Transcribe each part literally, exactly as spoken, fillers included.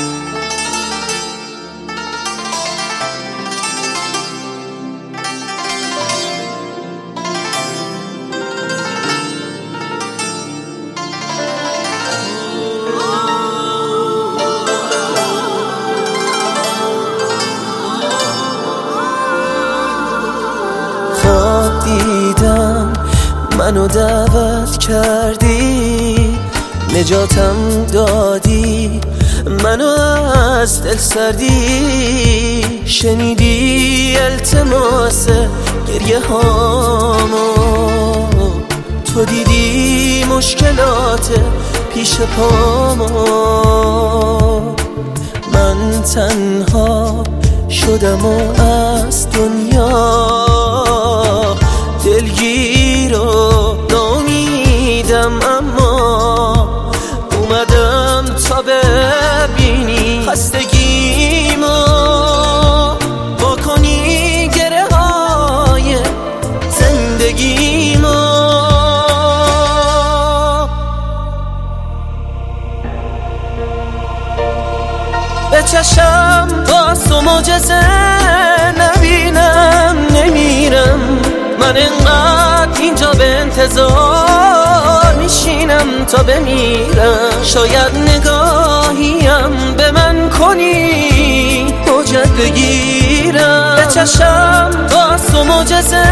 دیدم منو دعوت کردی، نجاتم دادی، منو از دل سردی. شنیدی التماس گریه هامو، تو دیدی مشکلات پیش پامو. من تنها شدم و از دنیا دلگیر و ناامیدم، اما اومدم تا ببینی خستگیمو، با کنی گره های زندگیمو. به چشم باز و معجزه نبینم، نمیرم من انقدر اینجا به انتظار میشینم تا بمیرم. شاید نگاهیم به من کنی حجت بگیرم. به چشم باز و معجزه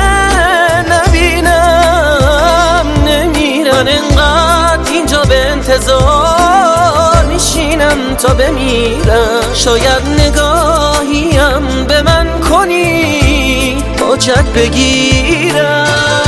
نبینم، نمیرم من انقدر اینجا به انتظار میشینم تا بمیرم. شاید نگاهیم به من کنی حجت بگیرم.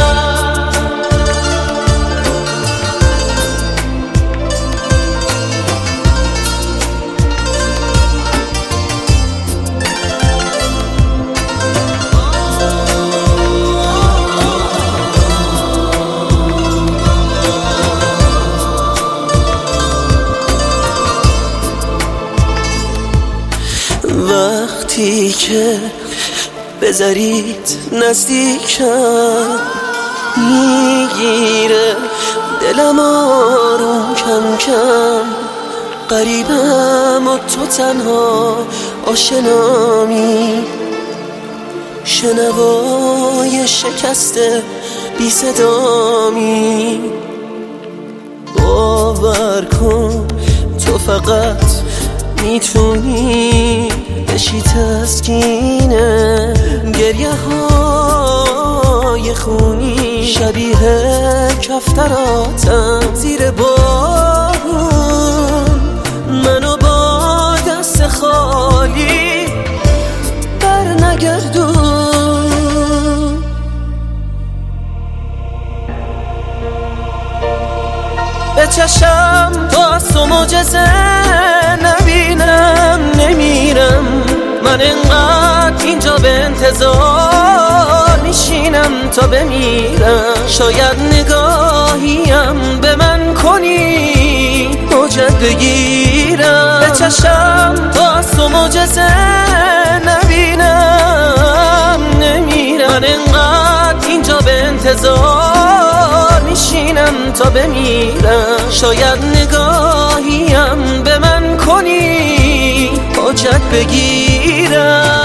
وقتی که بذارید نزدیکم، میگیره دلم آروم کم کم. قریبم و تو تنها آشنامی، شنوای شکسته بی صدامی. باور کن تو فقط میتونی بشی تسکینه گریه های خونی، شبیه کفتراتم زیر بارون. منو با دست خالی بر نگردون. به چشم باز و معجزه نبینم، نمیرم من انقدر اینجا به انتظار میشینم تا بمیرم. شاید نگاهیم به من کنی حجت بگیرم. به چشم باز و معجزه نبینم، نمیرم من انقدر اینجا به انتظار میشینم تا بمیرم. شاید نگاهیم به من کنی حجت بگیرم.